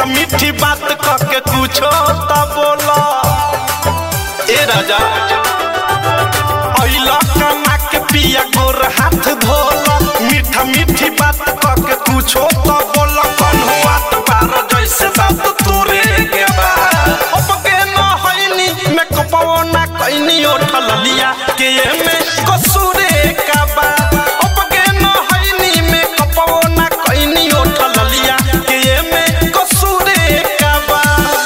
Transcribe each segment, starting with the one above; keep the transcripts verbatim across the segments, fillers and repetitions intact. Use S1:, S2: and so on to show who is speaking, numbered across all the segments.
S1: मीठी बात करके कुछो तो बोला ए राजा अइला कमा के पिया गोर हाथ धोला मीठा मीठी बात करके कुछो तो बोला कौन हुआ तो बारो जैसे बात तोरे के बा अब के न होइनी मैं कपवो ना कइनी उठल लिया के में कसूरे का बा अब के न होइनी मैं कपवो ना कइनी उठल लिया के में कसूरे का बा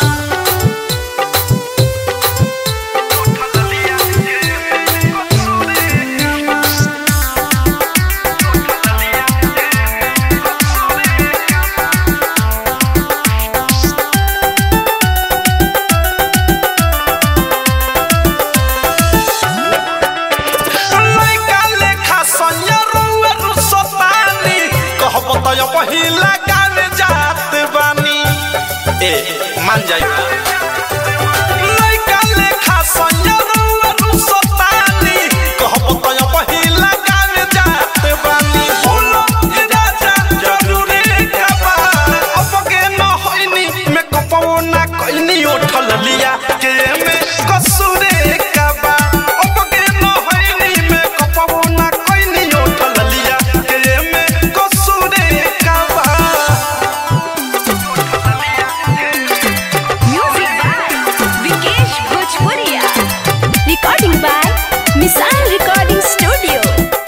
S1: पहिला गावे जात बानी ए मान जाई लइका लेखा संयरुआ रुसतानी कहब त पहिला गावे जात बानी बोलो राजा जरूरी कबा अब के न होइनी मैं कपवो ना कइनी उठल लिया के में कसूरे कबा अब के न होइनी मैं कपवो ना कइनी उठल लिया के में कसूरे
S2: Recording by Missile Recording Studio.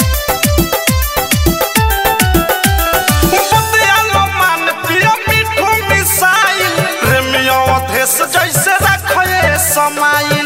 S1: पतियालो मान पिया मिठू मिसाइल रेमियो देश जैसे रखे समाई